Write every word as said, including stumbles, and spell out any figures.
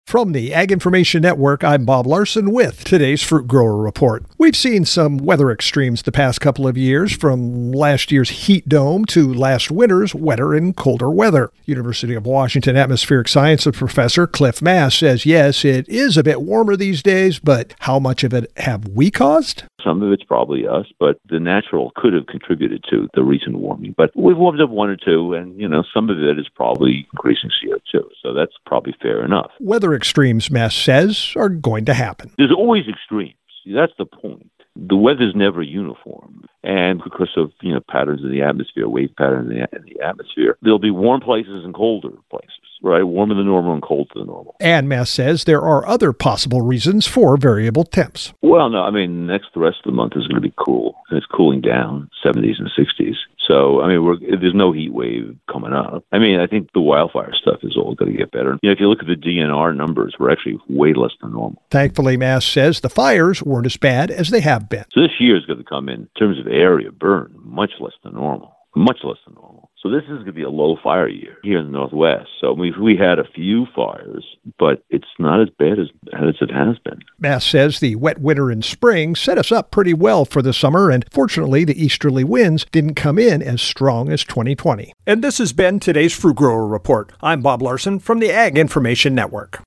From the Ag Information Network, I'm Bob Larson with today's Fruit Grower Report. We've seen some weather extremes the past couple of years, from last year's heat dome to last winter's wetter and colder weather. University of Washington Atmospheric Sciences professor Cliff Mass says, yes, it is a bit warmer these days, but how much of it have we caused? Some of it's probably us, but the natural could have contributed to the recent warming. But we've warmed up one or two, and, you know, some of it is probably increasing C O two. So that's probably fair enough. Weather extremes, Mass says, are going to happen. There's always extremes. That's the point. The weather's never uniform. And because of, you know, patterns in the atmosphere, wave patterns in the, in the atmosphere, there'll be warm places and colder places, right? Warmer than normal and colder than normal. And Mass says there are other possible reasons for variable temps. Well, no, I mean, next the rest of the month is going to be cool. And it's cooling down, seventies and sixties. So, I mean, we're, there's no heat wave coming up. I mean, I think the wildfire stuff is all going to get better. You know, if you look at the D N R numbers, we're actually way less than normal. Thankfully, Mass says the fires weren't as bad as they have been. So this year is going to come in, in terms of area burned, much less than normal, much less than normal. So this is going to be a low fire year here in the Northwest. So we we had a few fires, but it's not as bad as, as it has been. Mass says the wet winter and spring set us up pretty well for the summer, and fortunately the easterly winds didn't come in as strong as twenty twenty. And this has been today's Fruit Grower Report. I'm Bob Larson from the Ag Information Network.